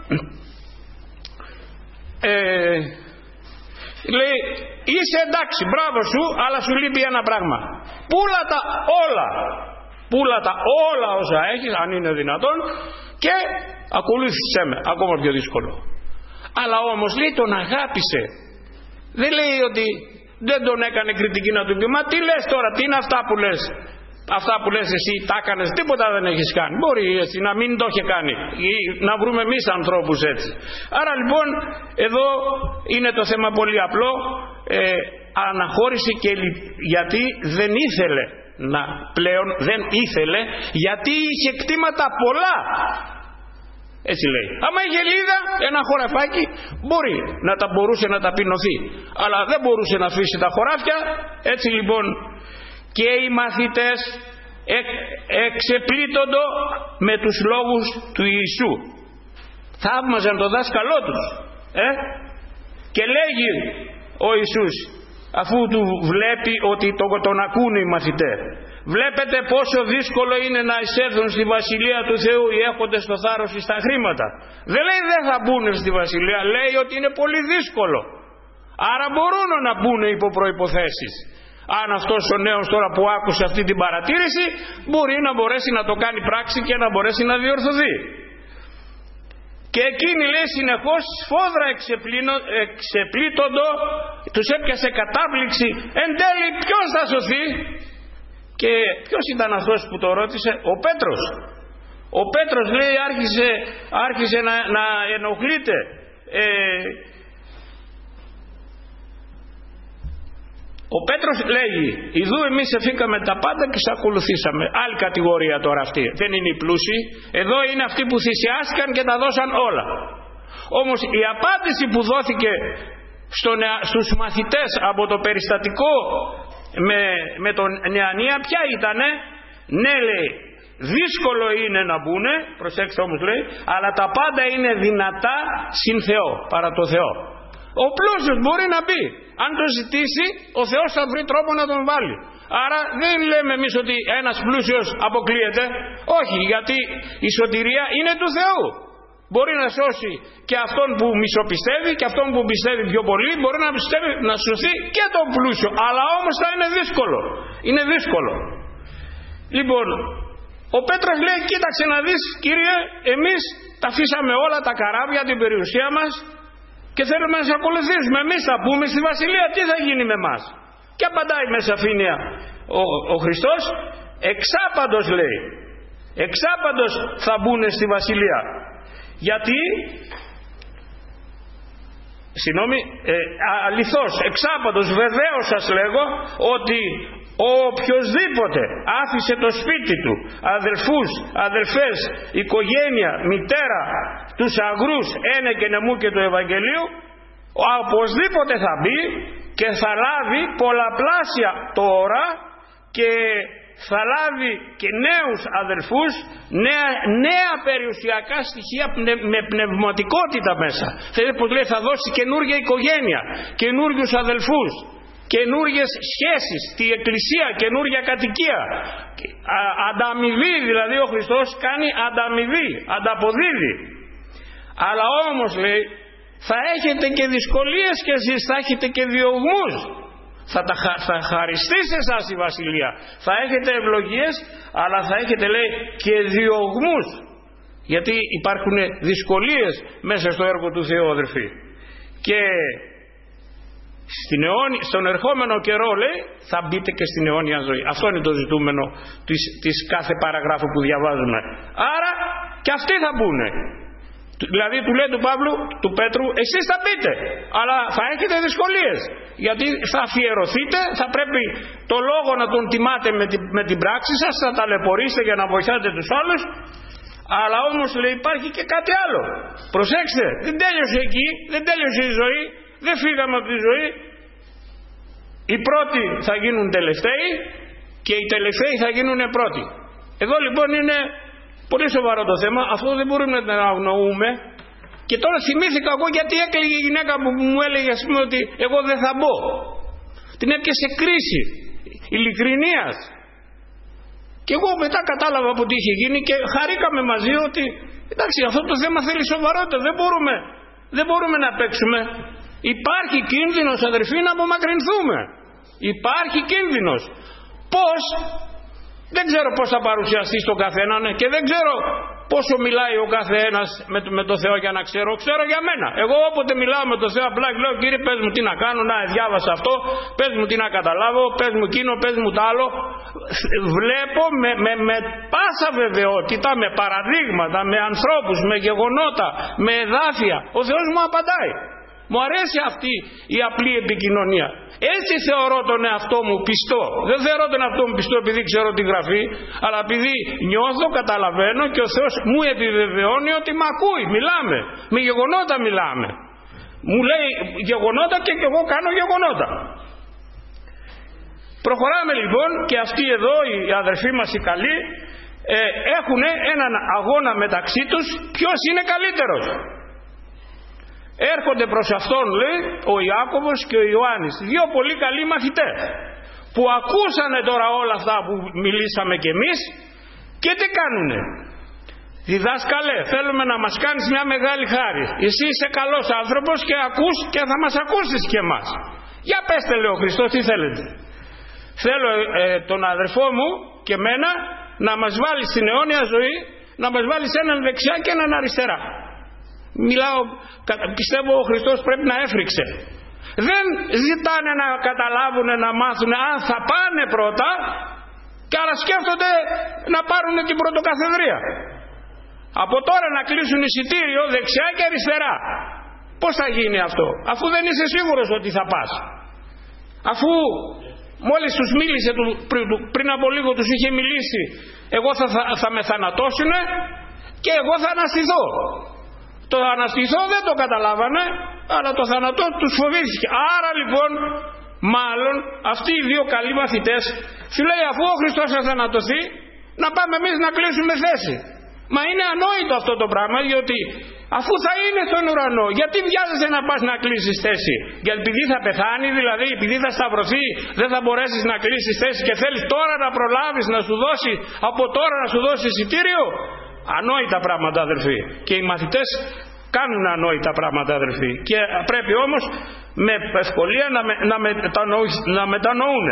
ε, λέει, είσαι εντάξει, μπράβο σου, αλλά σου λείπει ένα πράγμα. Πούλα τα όλα, πούλα τα όλα όσα έχεις, αν είναι δυνατόν, και ακολούθησέ με. Ακόμα πιο δύσκολο. Αλλά όμως, λέει, τον αγάπησε. Δεν λέει ότι δεν τον έκανε κριτική να του πει, μα τι λες τώρα, τι είναι αυτά που λες? Αυτά που λες εσύ τα έκανες, τίποτα δεν έχεις κάνει. Μπορεί έτσι να μην το είχε κάνει, ή να βρούμε εμείς ανθρώπους έτσι. Άρα λοιπόν εδώ είναι το θέμα πολύ απλό. ε, Αναχώρησε, και γιατί δεν ήθελε να πλέον, δεν ήθελε, γιατί είχε κτήματα πολλά. Έτσι λέει. Άμα είχε λίγα, ένα χωραφάκι, μπορεί να τα μπορούσε να ταπεινωθεί, αλλά δεν μπορούσε να αφήσει τα χωράφια. Έτσι λοιπόν και οι μαθητές εκ, εξεπλήττοντο με τους λόγους του Ιησού. Θαύμαζαν το δάσκαλό τους. Ε? Και λέγει ο Ιησούς, αφού του βλέπει ότι το, τον ακούνε οι μαθητές, βλέπετε πόσο δύσκολο είναι να εισέλθουν στη Βασιλεία του Θεού οι έχοντες το θάρρος στα χρήματα. Δεν λέει δεν θα μπουν στη Βασιλεία, λέει ότι είναι πολύ δύσκολο. Άρα μπορούν να μπουν υπό προϋποθέσεις. Αν αυτός ο νέος τώρα που άκουσε αυτή την παρατήρηση μπορεί να μπορέσει να το κάνει πράξη και να μπορέσει να διορθωθεί. Και εκείνοι, λέει, συνεχώς σφόδρα εξεπλήττοντο, τους έπιασε κατάπληξη. Εν τέλει ποιος θα σωθεί? Και ποιος ήταν αυτός που το ρώτησε? Ο Πέτρος. Ο Πέτρος, λέει, άρχισε, άρχισε να, να ενοχλείται. Ε, Ο Πέτρος λέγει, ιδού εμείς εφήκαμε τα πάντα και σε ακολουθήσαμε. Άλλη κατηγορία τώρα αυτή. Δεν είναι οι πλούσιοι. Εδώ είναι αυτοί που θυσιάστηκαν και τα δώσαν όλα. Όμως η απάντηση που δόθηκε στον, στους μαθητές από το περιστατικό με, με τον Νεανία ποια ήτανε? Ναι, λέει, δύσκολο είναι να μπουνε, προσέξτε όμως, λέει, αλλά τα πάντα είναι δυνατά συν Θεό, παρά το Θεό. Ο πλούσιος μπορεί να μπει. Αν το ζητήσει, ο Θεός θα βρει τρόπο να τον βάλει. Άρα δεν λέμε εμείς ότι ένας πλούσιος αποκλείεται. Όχι, γιατί η σωτηρία είναι του Θεού. Μπορεί να σώσει και αυτόν που μισοπιστεύει και αυτόν που πιστεύει πιο πολύ. Μπορεί να πιστεύει να σωθεί και τον πλούσιο. Αλλά όμως θα είναι δύσκολο. Είναι δύσκολο. Λοιπόν, ο Πέτρος λέει, κοίταξε να δεις, Κύριε, εμείς τα αφήσαμε όλα τα καράβια, την περιουσία μας, και θέλουμε να σε ακολουθήσουμε. Εμείς θα πούμε στη Βασιλεία, τι θα γίνει με εμάς? Και απαντάει με σαφήνεια ο, ο Χριστός, εξάπαντος λέει, εξάπαντος θα μπουν στη Βασιλεία. Γιατί, συγγνώμη, ε, αληθώς, εξάπαντος, βεβαίως σας λέγω ότι ο οποιοσδήποτε άφησε το σπίτι του, αδελφούς, αδελφές, οικογένεια, μητέρα, τους αγρούς, ένε και νεμού και του Ευαγγελίου, οπωσδήποτε θα μπει και θα λάβει πολλαπλάσια τώρα και θα λάβει και νέους αδελφούς, νέα, νέα περιουσιακά στοιχεία με πνευματικότητα μέσα. Θέλετε πως λέει, θα δώσει καινούργια οικογένεια, καινούργιους αδελφούς, καινούργιες σχέσεις, τη εκκλησία, καινούργια κατοικία, ανταμοιβή, δηλαδή ο Χριστός κάνει ανταμοιβή, ανταποδίδει. Αλλά όμως λέει, θα έχετε και δυσκολίες και εσείς, θα έχετε και διωγμούς. Θα, τα, θα χαριστεί σε εσάς η Βασιλεία. Θα έχετε ευλογίες, αλλά θα έχετε λέει και διωγμούς. Γιατί υπάρχουν δυσκολίες μέσα στο έργο του Θεού, αδερφοί. Και στην αιώνι, στον ερχόμενο καιρό λέει, θα μπείτε και στην αιώνια ζωή. Αυτό είναι το ζητούμενο της, της κάθε παραγράφου που διαβάζουμε. Άρα και αυτοί θα μπουν. Δηλαδή του λέει του Παύλου, του Πέτρου, εσείς θα μπείτε, αλλά θα έχετε δυσκολίες, γιατί θα αφιερωθείτε, θα πρέπει το λόγο να τον τιμάτε με την, με την πράξη σας, θα ταλαιπωρήσετε για να βοηθάτε τους άλλους. Αλλά όμως λέει υπάρχει και κάτι άλλο. Προσέξτε, δεν τέλειωσε εκεί, δεν τέλειωσε η ζωή, δεν φύγαμε από τη ζωή. Οι πρώτοι θα γίνουν τελευταίοι και οι τελευταίοι θα γίνουν πρώτοι. Εδώ λοιπόν είναι πολύ σοβαρό το θέμα, αυτό δεν μπορούμε να το αγνοούμε. Και τώρα θυμήθηκα εγώ γιατί έκλαιγε η γυναίκα που μου έλεγε, ας πούμε, ότι εγώ δεν θα μπω. Την έπιασε κρίση ειλικρινίας. Και εγώ μετά κατάλαβα από τι είχε γίνει και χαρήκαμε μαζί ότι εντάξει, αυτό το θέμα θέλει σοβαρότητα, δεν μπορούμε, δεν μπορούμε να παίξουμε. Υπάρχει κίνδυνος, αδερφοί, να απομακρυνθούμε. Υπάρχει κίνδυνος. Πώς? Δεν ξέρω πώς θα παρουσιαστεί στον καθέναν και δεν ξέρω πόσο μιλάει ο καθένας με, με το Θεό για να ξέρω. Ξέρω για μένα. Εγώ όποτε μιλάω με το Θεό απλά λέω, Κύριε, πες μου τι να κάνω, να διάβασα αυτό, πες μου τι να καταλάβω, πες μου εκείνο, πες μου τ' άλλο. Βλέπω με, με, με πάσα βεβαιότητα, με παραδείγματα, με ανθρώπους, με γεγονότα, με εδάφια. Ο Θεός μου απαντάει. Μου αρέσει αυτή η απλή επικοινωνία. Έτσι θεωρώ τον εαυτό μου πιστό. Δεν θεωρώ τον εαυτό μου πιστό επειδή ξέρω τη γραφή, αλλά επειδή νιώθω, καταλαβαίνω και ο Θεός μου επιβεβαιώνει ότι μ' ακούει. Μιλάμε. Με γεγονότα μιλάμε. Μου λέει γεγονότα και εγώ κάνω γεγονότα. Προχωράμε λοιπόν και αυτοί εδώ οι αδερφοί μας οι καλοί ε, έχουν έναν αγώνα μεταξύ τους ποιος είναι καλύτερος. Έρχονται προς αυτόν, λέει, ο Ιάκωβος και ο Ιωάννης, δύο πολύ καλοί μαθητές που ακούσανε τώρα όλα αυτά που μιλήσαμε κι εμείς και τι κάνουνε? Διδάσκαλε, θέλουμε να μας κάνεις μια μεγάλη χάρη. Εσύ είσαι καλός άνθρωπος και ακούς και θα μας ακούσεις και εμάς. Για πέστε, λέει ο Χριστός, τι θέλετε? Θέλω ε, τον αδερφό μου και μένα να μας βάλει στην αιώνια ζωή, να μας βάλει έναν δεξιά και έναν αριστερά. Μιλάω, πιστεύω ο Χριστός πρέπει να έφρυξε. Δεν ζητάνε να καταλάβουν, να μάθουν αν θα πάνε πρώτα, και αλλά σκέφτονται να πάρουν την πρωτοκαθεδρία. Από τώρα να κλείσουν εισιτήριο δεξιά και αριστερά. Πώς θα γίνει αυτό, αφού δεν είσαι σίγουρος ότι θα πας? Αφού μόλις τους μίλησε πριν από λίγο, τους είχε μιλήσει, εγώ θα, θα, θα με θανατώσουν και εγώ θα αναστηθώ. Το αναστηθώ δεν το καταλάβανε, αλλά το θανατό τους φοβήθηκε. Άρα λοιπόν, μάλλον αυτοί οι δύο καλοί μαθητές σου λέει, αφού ο Χριστός θα θανατωθεί, να πάμε εμείς να κλείσουμε θέση. Μα είναι ανόητο αυτό το πράγμα, γιατί αφού θα είναι στον ουρανό, γιατί βιάζεσαι να πας να κλείσεις θέση? Γιατί επειδή θα πεθάνει, δηλαδή επειδή θα σταυρωθεί, δεν θα μπορέσεις να κλείσεις θέση και θέλεις τώρα να προλάβεις να σου δώσει, από τώρα να σου δώσει εισιτήριο? Ανόητα πράγματα, αδελφοί. Και οι μαθητές κάνουν ανόητα πράγματα, αδελφοί. Και πρέπει όμως με ευκολία να, με, να, μετανοού, να μετανοούν.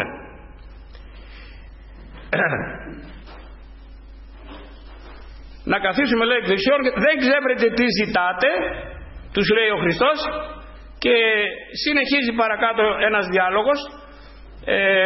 Να καθίσουμε, λέει, εκ δεξιών, δεν ξέρετε τι ζητάτε, τους λέει ο Χριστός, και συνεχίζει παρακάτω ένας διάλογος. ε,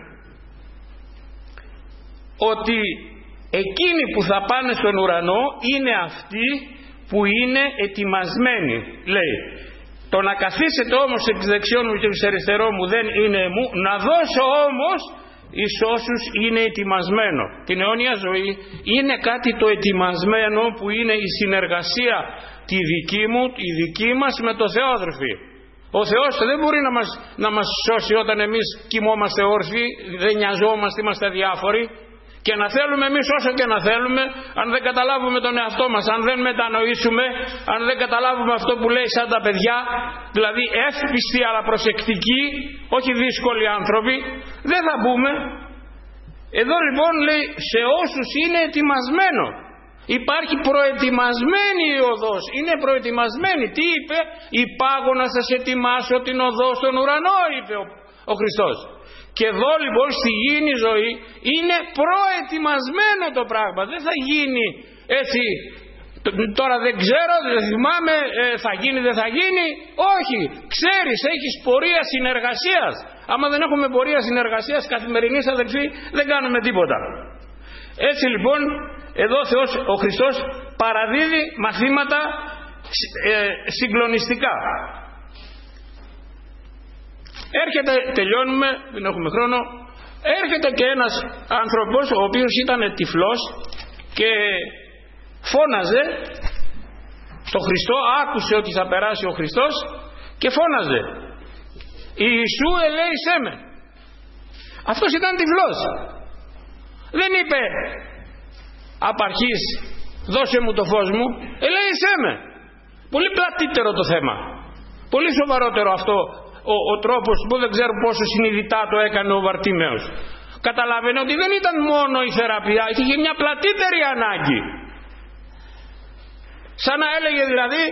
ότι εκείνοι που θα πάνε στον ουρανό είναι αυτοί που είναι ετοιμασμένοι. Λέει, το να καθίσετε όμως εξ δεξιών μου και εξ αριστερών μου δεν είναι μου, να δώσω όμως εις όσους είναι ετοιμασμένο. Την αιώνια ζωή είναι κάτι το ετοιμασμένο που είναι η συνεργασία τη δική μου, η δική μας με το Θεό, αδερφοί. Ο Θεός δεν μπορεί να μας, να μας σώσει όταν εμείς κοιμόμαστε όρθιοι, δεν νοιαζόμαστε, είμαστε διάφοροι. Και να θέλουμε εμείς όσο και να θέλουμε, αν δεν καταλάβουμε τον εαυτό μας, αν δεν μετανοήσουμε, αν δεν καταλάβουμε αυτό που λέει σαν τα παιδιά, δηλαδή εύπιστοι αλλά προσεκτικοί, όχι δύσκολοι άνθρωποι, δεν θα μπούμε. Εδώ λοιπόν λέει σε όσους είναι ετοιμασμένο. Υπάρχει προετοιμασμένη η οδός, είναι προετοιμασμένη. Τι είπε? Υπάγω να σας ετοιμάσω την οδό στον ουρανό, είπε ο, ο Χριστός. Και εδώ λοιπόν στη γήινη ζωή είναι προετοιμασμένο το πράγμα. Δεν θα γίνει έτσι, τώρα δεν ξέρω, δεν θυμάμαι, ε, θα γίνει, δεν θα γίνει. Όχι, ξέρεις, έχεις πορεία συνεργασίας. Άμα δεν έχουμε πορεία συνεργασίας καθημερινής, αδελφοί, δεν κάνουμε τίποτα. Έτσι λοιπόν εδώ ο Θεός, ο Χριστός παραδίδει μαθήματα ε, συγκλονιστικά. Έρχεται, τελειώνουμε, δεν έχουμε χρόνο, έρχεται και ένας άνθρωπος ο οποίος ήταν τυφλός και φώναζε στο Χριστό, άκουσε ότι θα περάσει ο Χριστός και φώναζε, Ιησού ελέησέ με. Αυτός ήταν τυφλός. Δεν είπε απαρχής δώσε μου το φως μου, ελέησέ με. Πολύ πλατύτερο το θέμα, πολύ σοβαρότερο αυτό. Ο, ο τρόπος που δεν ξέρω πόσο συνειδητά το έκανε ο Βαρτίμεος. Καταλάβαινε ότι δεν ήταν μόνο η θεραπεία, είχε μια πλατύτερη ανάγκη. Σαν να έλεγε δηλαδή,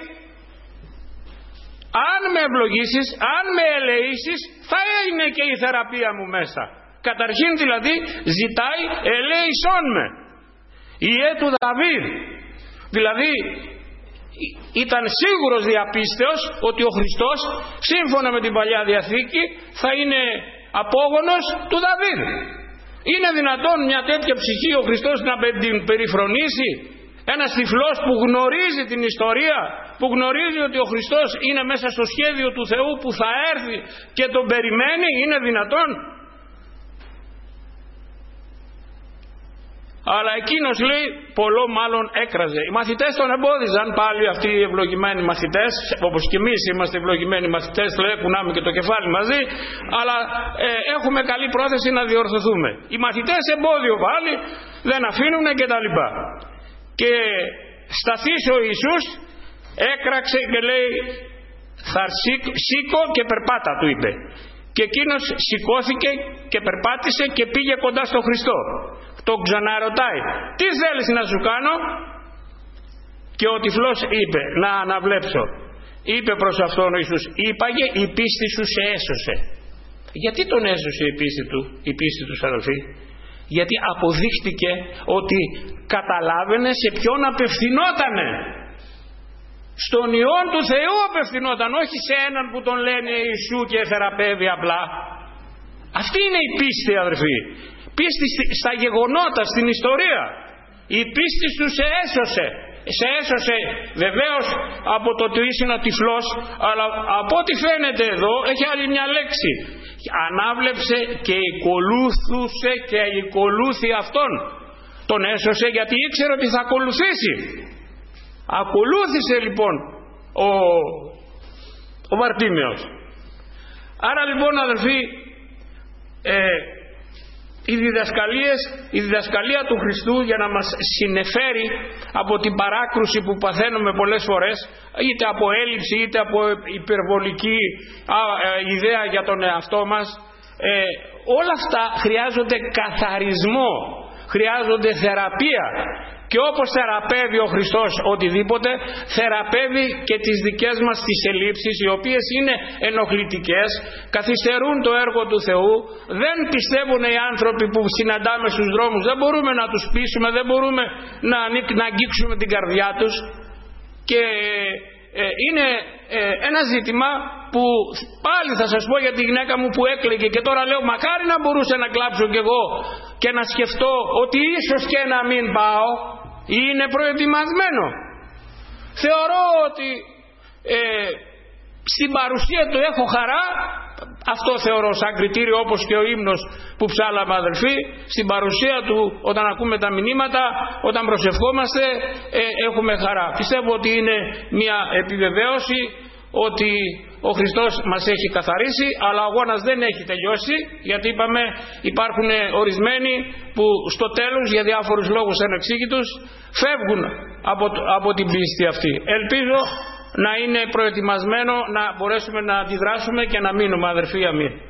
αν με ευλογήσεις, αν με ελεήσεις, θα είναι και η θεραπεία μου μέσα. Καταρχήν δηλαδή ζητάει ελέησόν με. Η ε του Δαβίδ. Δηλαδή ήταν σίγουρος διαπίστεως ότι ο Χριστός σύμφωνα με την Παλιά Διαθήκη θα είναι απόγονος του Δαβίδ. Είναι δυνατόν μια τέτοια ψυχή ο Χριστός να την περιφρονήσει? Ένας τυφλός που γνωρίζει την ιστορία, που γνωρίζει ότι ο Χριστός είναι μέσα στο σχέδιο του Θεού που θα έρθει και τον περιμένει, είναι δυνατόν? Αλλά εκείνος λέει πολλό μάλλον έκραζε. Οι μαθητές τον εμπόδιζαν, πάλι αυτοί οι ευλογημένοι μαθητές, όπως και εμείς είμαστε ευλογημένοι μαθητές, λέει, κουνάμε και το κεφάλι μαζί, αλλά ε, έχουμε καλή πρόθεση να διορθωθούμε. Οι μαθητές εμπόδιο πάλι, δεν αφήνουν και τα λοιπά. Και σταθείς ο Ιησούς έκραξε και λέει θα σήκω και περπάτα, του είπε. Και εκείνος σηκώθηκε και περπάτησε και πήγε κοντά στο Χριστό. Τον ξαναρωτάει, τι θέλεις να σου κάνω? Και ο τυφλός είπε, να αναβλέψω. Είπε προς αυτόν ο Ιησούς, είπαγε η πίστη σου σε έσωσε. Γιατί τον έσωσε η πίστη του, η πίστη του αδελφοί? Γιατί αποδείχτηκε ότι καταλάβαινε σε ποιον απευθυνότανε. Στον Υιόν του Θεού απευθυνόταν, όχι σε έναν που τον λένε Ιησού και θεραπεύει απλά. Αυτή είναι η πίστη, αδελφοί. Πίστη στα γεγονότα, στην ιστορία. Η πίστη σου σε έσωσε. Σε έσωσε βεβαίως από το ότι είσαι ένα τυφλός, αλλά από ό,τι φαίνεται εδώ έχει άλλη μια λέξη. Ανάβλεψε και ακολούθησε και ακολούθη αυτόν. Τον έσωσε γιατί ήξερε ότι θα ακολουθήσει. Ακολούθησε λοιπόν ο, ο Βαρτίμεος. Άρα λοιπόν αδελφοί, ε, οι διδασκαλίες, η διδασκαλία του Χριστού για να μας συνεφέρει από την παράκρουση που παθαίνουμε πολλές φορές, είτε από έλλειψη είτε από υπερβολική α, ε, ιδέα για τον εαυτό μας, ε, όλα αυτά χρειάζονται καθαρισμό, χρειάζονται θεραπεία. Και όπως θεραπεύει ο Χριστός οτιδήποτε, θεραπεύει και τις δικές μας τις ελλείψεις, οι οποίες είναι ενοχλητικές, καθυστερούν το έργο του Θεού, δεν πιστεύουν οι άνθρωποι που συναντάμε στους δρόμους, δεν μπορούμε να τους πείσουμε, δεν μπορούμε να, να αγγίξουμε την καρδιά τους και ε, είναι ε, ένα ζήτημα που πάλι θα σας πω για τη γυναίκα μου που έκλαιγε και τώρα λέω μακάρι να μπορούσα να κλάψω κι εγώ και να σκεφτώ ότι ίσως και να μην πάω. Είναι προετοιμασμένο. Θεωρώ ότι ε, στην παρουσία του έχω χαρά. Αυτό θεωρώ σαν κριτήριο, όπως και ο ύμνος που ψάλαμε αδελφοί. Στην παρουσία του, όταν ακούμε τα μηνύματα, όταν προσευχόμαστε, ε, έχουμε χαρά. Πιστεύω ότι είναι μια επιβεβαίωση ότι ο Χριστός μας έχει καθαρίσει, αλλά ο αγώνας δεν έχει τελειώσει, γιατί είπαμε υπάρχουν ορισμένοι που στο τέλος για διάφορους λόγους ανεξήγητους φεύγουν από, από την πίστη αυτή. Ελπίζω να είναι προετοιμασμένο να μπορέσουμε να αντιδράσουμε και να μείνουμε, αδερφοί. Αμήν.